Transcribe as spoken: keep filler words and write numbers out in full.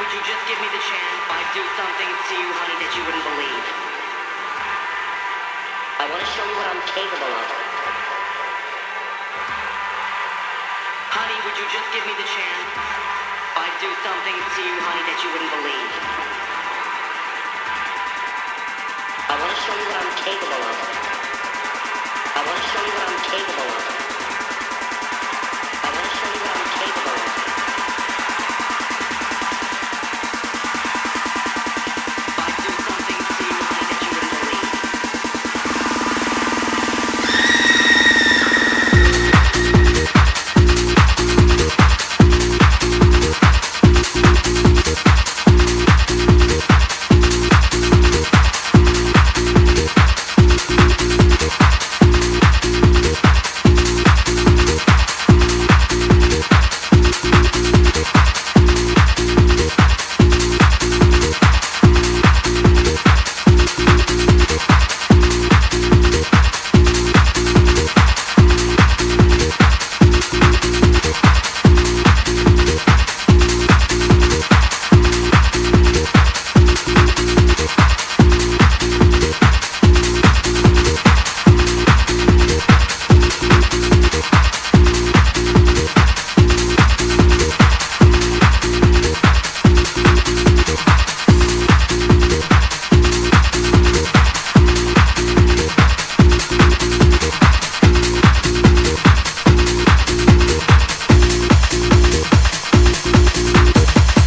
would you just give me the chance? I'd do something to you, honey, that you wouldn't believe. I want to show you what I'm capable of. Honey, would you just give me the chance? I'd do something to you, honey, that you wouldn't believe. I want to show you what I'm capable of. I want to show you what I'm capable of.